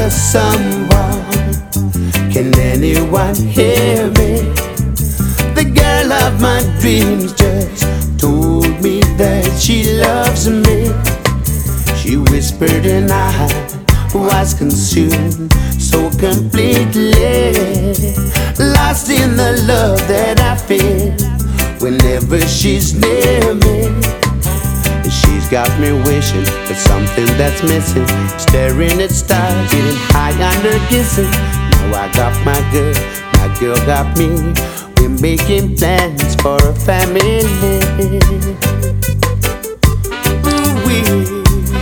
tell someone? Can anyone hear me? The girl of my dreams just told me that she loves me. She whispered and I was consumed so completely, lost in the love that I feel whenever she's near me. She's got me wishing for something that's missing, staring at stars, getting high under kissing. Now I got my girl got me. We're making plans for a family. Ooh-wee.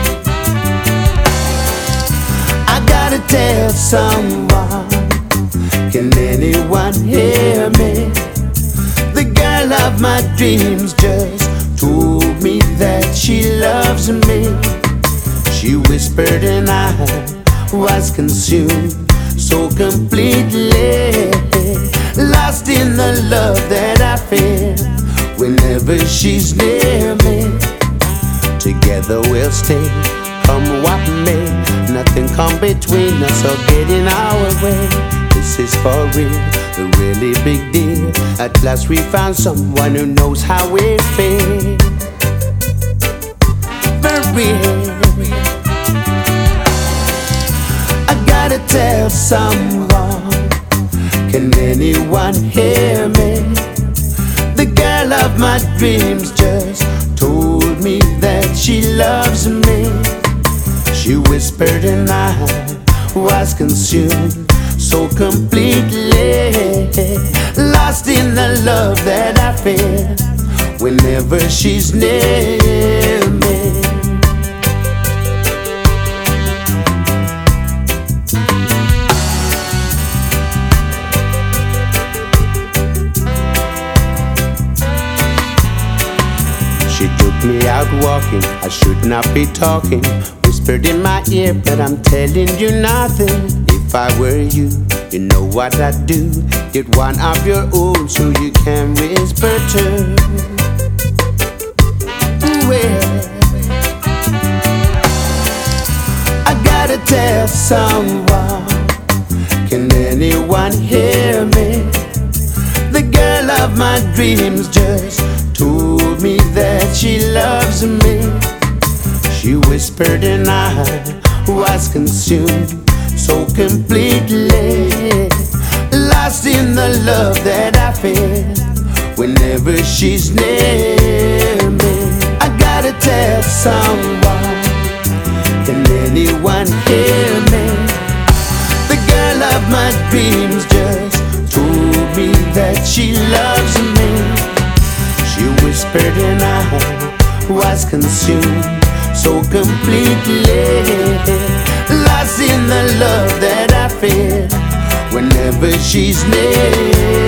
I gotta tell someone, can anyone hear me? The girl of my dreams just told me that she loves me. She whispered and I was consumed so completely, lost in the love that I feel whenever she's near me. Together we'll stay, come what may. Nothing come between us or get in our way. This is for real, a really big deal. At last we found someone who knows how we feel. For real, I gotta tell someone, can anyone hear me? The girl of my dreams just told me that she loves me. She whispered and I was consumed so completely, lost in the love that I feel whenever she's near me. She took me out walking, I should not be talking. Whispered in my ear, but I'm telling you nothing. If I were you, you know what I'd do. Get one of your own so you can whisper to. Well, I gotta tell someone, can anyone hear me? The girl of my dreams just told me that she loves me. She whispered and I was consumed so completely, lost in the love that I feel whenever she's near me. I gotta tell someone, can anyone hear me? The girl of my dreams just told me that she loves me. She whispered and I was consumed so completely, lost in the love that I feel whenever she's near.